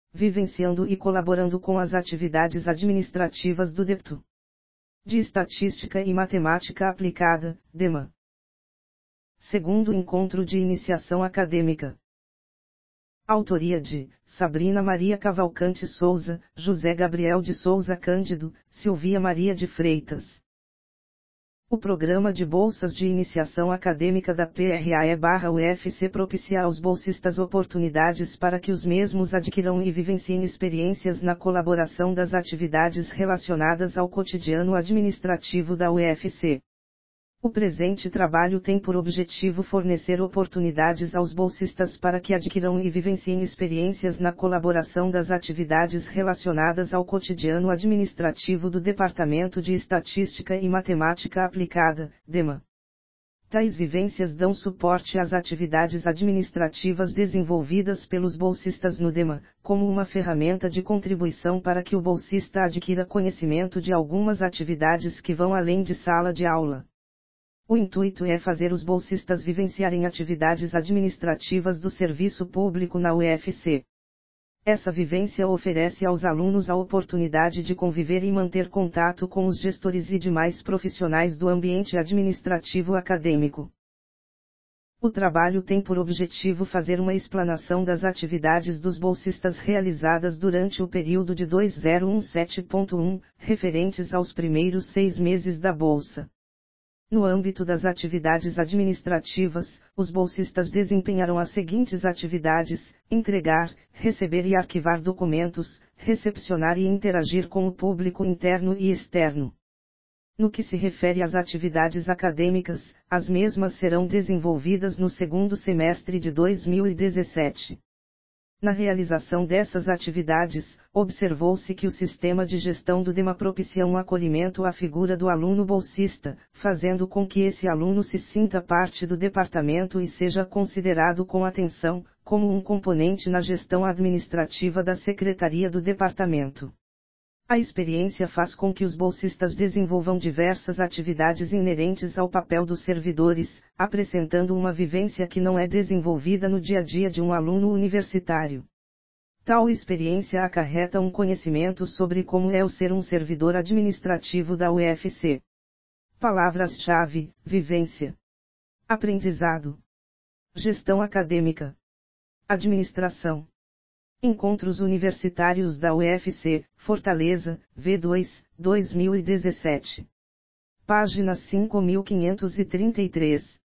vivenciando e colaborando com as atividades administrativas do DEPTU. De Estatística e Matemática Aplicada, DEMA. Segundo encontro de iniciação acadêmica. Autoria de Sabrina Maria Cavalcante Souza, José Gabriel de Souza Cândido, Silvia Maria de Freitas. O Programa de Bolsas de Iniciação Acadêmica da PRAE/UFC propicia aos bolsistas oportunidades para que os mesmos adquiram e vivenciem experiências na colaboração das atividades relacionadas ao cotidiano administrativo da UFC. O presente trabalho tem por objetivo fornecer oportunidades aos bolsistas para que adquiram e vivenciem experiências na colaboração das atividades relacionadas ao cotidiano administrativo do Departamento de Estatística e Matemática Aplicada, DEMA. Tais vivências dão suporte às atividades administrativas desenvolvidas pelos bolsistas no DEMA, como uma ferramenta de contribuição para que o bolsista adquira conhecimento de algumas atividades que vão além de sala de aula. O intuito é fazer os bolsistas vivenciarem atividades administrativas do serviço público na UFC. Essa vivência oferece aos alunos a oportunidade de conviver e manter contato com os gestores e demais profissionais do ambiente administrativo acadêmico. O trabalho tem por objetivo fazer uma explanação das atividades dos bolsistas realizadas durante o período de 2017.1, referentes aos primeiros 6 meses da bolsa. No âmbito das atividades administrativas, os bolsistas desempenharam as seguintes atividades: entregar, receber e arquivar documentos, recepcionar e interagir com o público interno e externo. No que se refere às atividades acadêmicas, as mesmas serão desenvolvidas no segundo semestre de 2017. Na realização dessas atividades, observou-se que o sistema de gestão do DEMA propicia um acolhimento à figura do aluno bolsista, fazendo com que esse aluno se sinta parte do departamento e seja considerado com atenção, como um componente na gestão administrativa da secretaria do departamento. A experiência faz com que os bolsistas desenvolvam diversas atividades inerentes ao papel dos servidores, apresentando uma vivência que não é desenvolvida no dia a dia de um aluno universitário. Tal experiência acarreta um conhecimento sobre como é o ser um servidor administrativo da UFC. Palavras-chave: vivência, aprendizado, gestão acadêmica, administração. Encontros Universitários da UFC, Fortaleza, V2, 2017. Página 5533.